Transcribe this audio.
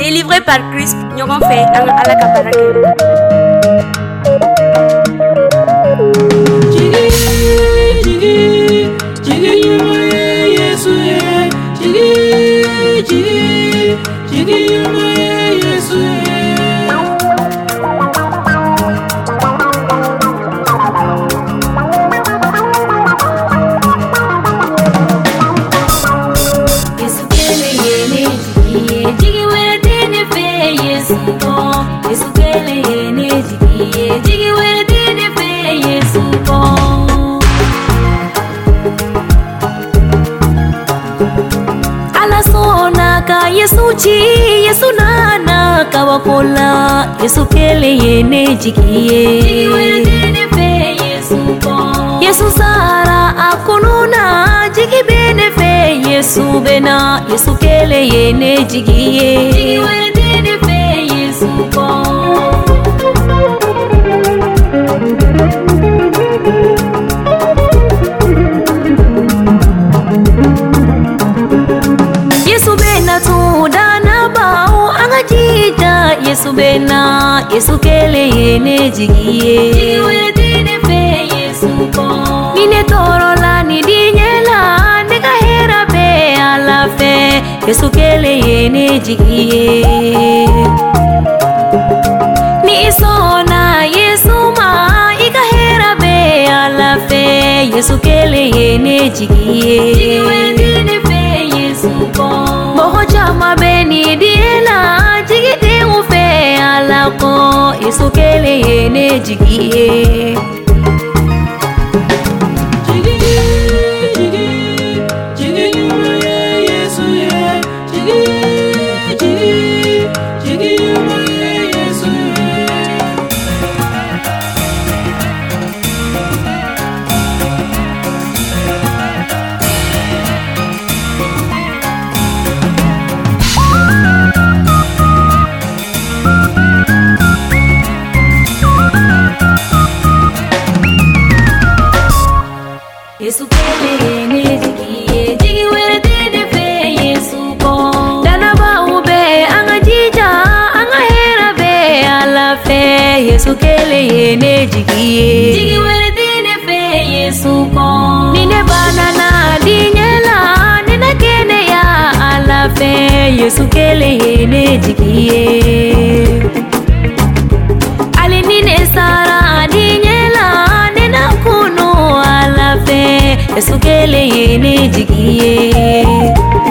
Délivré par Christ, nous avons fait un à la cabarake. Yesu nana kawakola Yesu kele yene jigiye Yesu sara akununa jigi bene fe Yesu bena Yesu kele yene jigiye Yesu bena Yesu kele yene jigiye Nine torola ni dinyela Nega hera be ala fe Yesu kele yene jigiye Ni isona Yesu ma Iga hera be ala fe Yesu kele yene jigiye Moho jama beni diela Jigide ufe alako Yesu kele yene jigiye Yesu kele yene jigiye jigi wele dede fe Yesu ko Dana ba ube anga jija anga hera be ala fe Yesu kele yene jigiye jigi wele dede fe Yesu ko Nine banana dinyela nina kene ya ala fe Yesu kele yene jigiye Ali nine sara dinyela nina kunu ala fe Yesu kele yene jigiye